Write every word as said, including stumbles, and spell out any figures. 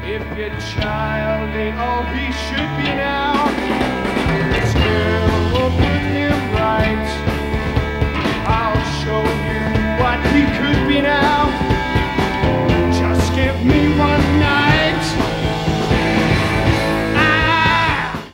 If your child ain't all he should be now,